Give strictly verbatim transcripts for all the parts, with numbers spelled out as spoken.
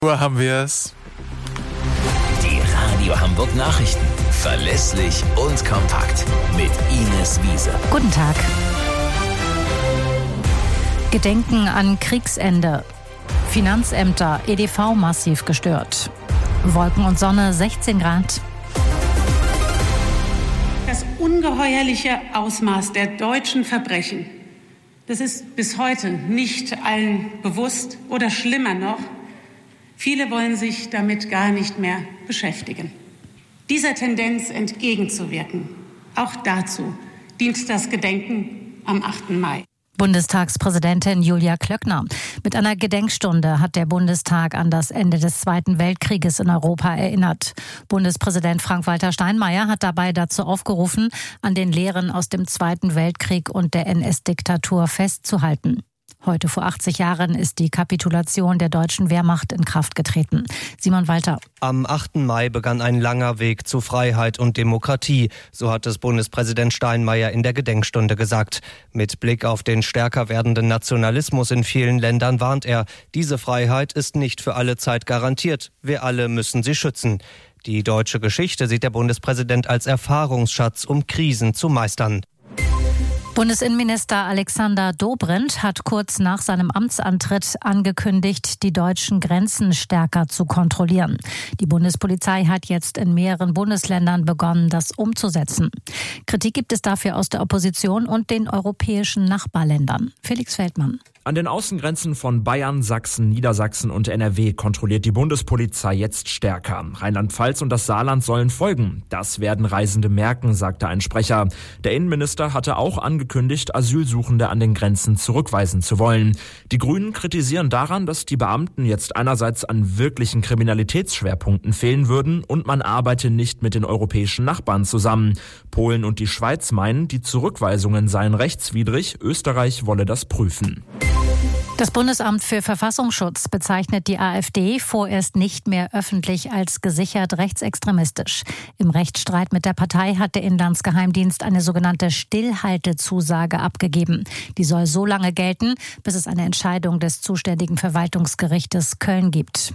Uhr haben wir es. Die Radio Hamburg Nachrichten. Verlässlich und kompakt. Mit Ines Wiese. Guten Tag. Gedenken an Kriegsende. Finanzämter, E D V massiv gestört. Wolken und Sonne, sechzehn Grad. Das ungeheuerliche Ausmaß der deutschen Verbrechen, das ist bis heute nicht allen bewusst oder schlimmer noch, viele wollen sich damit gar nicht mehr beschäftigen. Dieser Tendenz entgegenzuwirken, auch dazu dient das Gedenken am achten Mai. Bundestagspräsidentin Julia Klöckner. Mit einer Gedenkstunde hat der Bundestag an das Ende des Zweiten Weltkrieges in Europa erinnert. Bundespräsident Frank-Walter Steinmeier hat dabei dazu aufgerufen, an den Lehren aus dem Zweiten Weltkrieg und der N S-Diktatur festzuhalten. Heute vor achtzig Jahren ist die Kapitulation der deutschen Wehrmacht in Kraft getreten. Simon Walter. Am achten Mai begann ein langer Weg zu Freiheit und Demokratie, so hat es Bundespräsident Steinmeier in der Gedenkstunde gesagt. Mit Blick auf den stärker werdenden Nationalismus in vielen Ländern warnt er, diese Freiheit ist nicht für alle Zeit garantiert. Wir alle müssen sie schützen. Die deutsche Geschichte sieht der Bundespräsident als Erfahrungsschatz, um Krisen zu meistern. Bundesinnenminister Alexander Dobrindt hat kurz nach seinem Amtsantritt angekündigt, die deutschen Grenzen stärker zu kontrollieren. Die Bundespolizei hat jetzt in mehreren Bundesländern begonnen, das umzusetzen. Kritik gibt es dafür aus der Opposition und den europäischen Nachbarländern. Felix Feldmann. An den Außengrenzen von Bayern, Sachsen, Niedersachsen und N R W kontrolliert die Bundespolizei jetzt stärker. Rheinland-Pfalz und das Saarland sollen folgen. Das werden Reisende merken, sagte ein Sprecher. Der Innenminister hatte auch angekündigt, Asylsuchende an den Grenzen zurückweisen zu wollen. Die Grünen kritisieren daran, dass die Beamten jetzt einerseits an wirklichen Kriminalitätsschwerpunkten fehlen würden und man arbeite nicht mit den europäischen Nachbarn zusammen. Polen und die Schweiz meinen, die Zurückweisungen seien rechtswidrig. Österreich wolle das prüfen. Das Bundesamt für Verfassungsschutz bezeichnet die AfD vorerst nicht mehr öffentlich als gesichert rechtsextremistisch. Im Rechtsstreit mit der Partei hat der Inlandsgeheimdienst eine sogenannte Stillhaltezusage abgegeben. Die soll so lange gelten, bis es eine Entscheidung des zuständigen Verwaltungsgerichtes Köln gibt.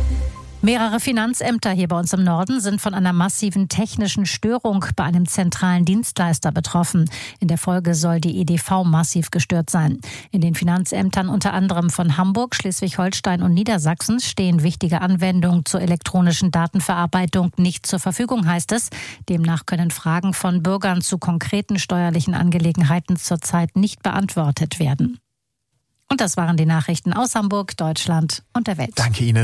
Mehrere Finanzämter hier bei uns im Norden sind von einer massiven technischen Störung bei einem zentralen Dienstleister betroffen. In der Folge soll die E D V massiv gestört sein. In den Finanzämtern unter anderem von Hamburg, Schleswig-Holstein und Niedersachsen stehen wichtige Anwendungen zur elektronischen Datenverarbeitung nicht zur Verfügung, heißt es. Demnach können Fragen von Bürgern zu konkreten steuerlichen Angelegenheiten zurzeit nicht beantwortet werden. Und das waren die Nachrichten aus Hamburg, Deutschland und der Welt. Danke Ihnen.